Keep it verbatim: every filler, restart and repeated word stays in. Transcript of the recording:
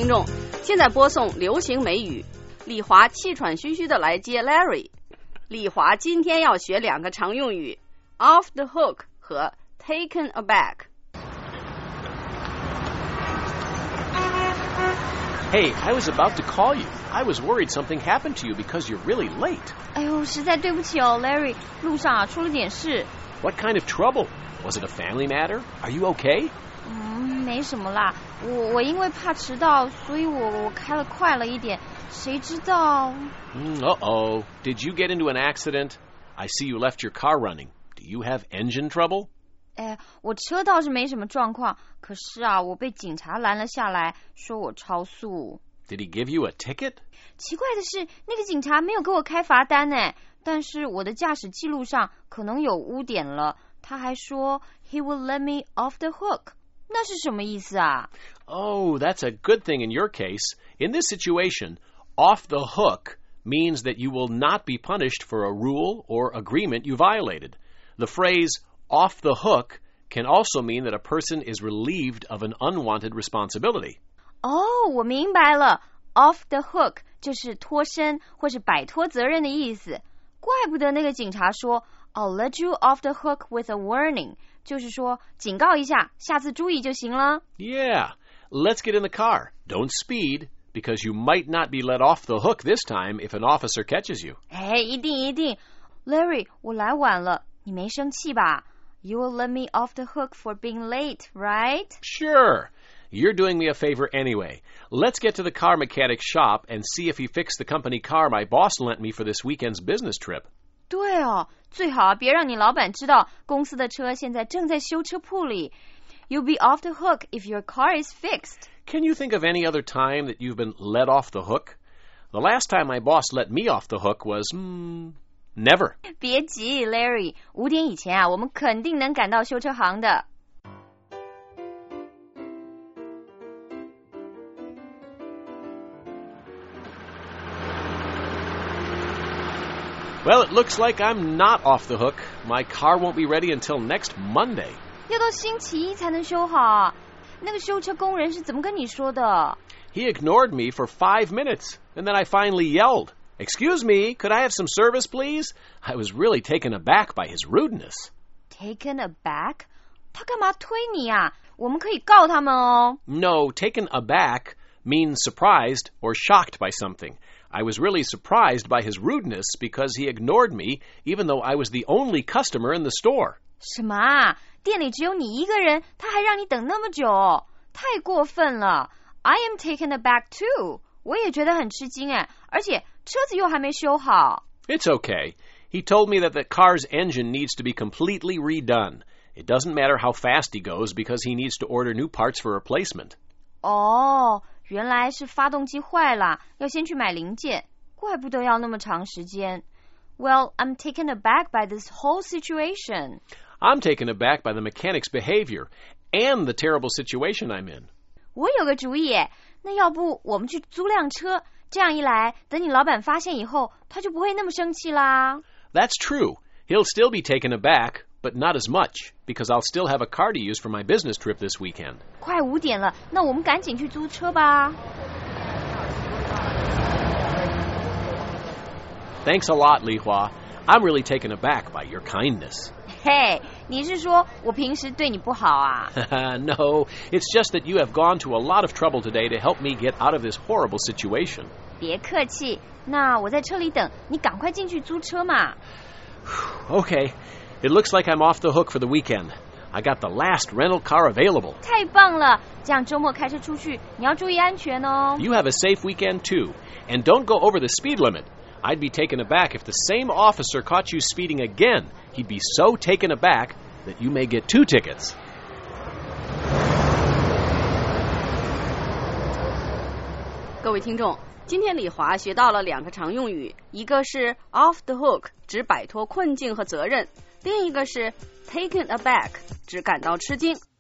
听众，现在播送流行美语。李华气喘吁吁的来接 Larry。李华今天要学两个常用语 off the hook 和 taken aback。Hey, I was about to call you. I was worried something happened to you because you're really late. 哎呦，实在对不起哦 ，Larry， 路上啊出了点事。 What kind of trouble? Was it a family matter? Are you okay? 嗯，没什么啦。我我因为怕迟到，所以我我开了快了一点。谁知道？ Uh-oh. Did you get into an accident? I see you left your car running. Do you have engine trouble? 哎，我车倒是没什么状况，可是啊，我被警察拦了下来，说我超速。 Did he give you a ticket? 奇怪的是，那个警察没有给我开罚单呢，但是我的驾驶记录上可能有污点了。他还说 he will let me off the hook. 那是什么意思啊？ Oh, that's a good thing in your case. In this situation, off the hook means that you will not be punished for a rule or agreement you violated. The phrase off the hook can also mean that a person is relieved of an unwanted responsibility. 哦，我明白了 ，off the hook 就是脱身或是摆脱责任的意思。怪不得那个警察说 I'll let you off the hook with a warning， 就是说警告一下，下次注意就行了。 Yeah, let's get in the car. Don't speed, because you might not be let off the hook this time if an officer catches you. 哎，一定一定 ，Larry， 我来晚了，你没生气吧？ You will let me off the hook for being late, right? Sure. You're doing me a favor anyway. Let's get to the car mechanic's shop and see if he fixed the company car my boss lent me for this weekend's business trip. 对哦，最好别让你老板知道公司的车现在正在修车铺里。You'll be off the hook if your car is fixed. Can you think of any other time that you've been let off the hook? The last time my boss let me off the hook was, hmm, never. 别急 ，Larry， 五点以前啊，我们肯定能赶到修车行的。 Well, it looks like I'm not off the hook. My car won't be ready until next Monday. 要到星期一才能修好。那个修车工人是怎么跟你说的？ He ignored me for five minutes, and then I finally yelled, Excuse me, could I have some service, please? I was really taken aback by his rudeness. Taken aback? 他干嘛推你啊？我们可以告他们哦。 No, taken aback means surprised or shocked by something. I was really surprised by his rudeness because he ignored me, even though I was the only customer in the store. 什么啊？店里只有你一个人，他还让你等那么久，太过分了。I am taken aback too. 我也觉得很吃惊哎，而且车子又还没修好。 It's okay. He told me that the car's engine needs to be completely redone. It doesn't matter how fast he goes because he needs to order new parts for replacement. 哦，原来是发动机坏了，要先去买零件，怪不得要那么长时间。Well, I'm taken aback by this whole situation. I'm taken aback by the mechanic's behavior and the terrible situation I'm in. 我有个主意，那要不我们去租辆车，这样一来，等你老板发现以后，他就不会那么生气啦。 That's true. He'll still be taken aback, but not as much, because I'll still have a car to use for my business trip this weekend. 快五点了，那我们赶紧去租车吧。 Thanks a lot, Li Hua. I'm really taken aback by your kindness. 嘿，你是说我平时对你不好啊？ No, it's just that you have gone to a lot of trouble today to help me get out of this horrible situation. 别客气，那我在车里等，你赶快进去租车嘛。 Okay, it looks like I'm off the hook for the weekend. I got the last rental car available. 太棒了，这样周末开车出去，你要注意安全哦。 You have a safe weekend too, and don't go over the speed limit. I'd be taken aback if the same officer caught you speeding again. He'd be so taken aback that you may get two tickets. 各位听众，今天李华学到了两个常用语，一个是 off the hook， 指摆脱困境和责任，另一个是 taken aback， 指感到吃惊。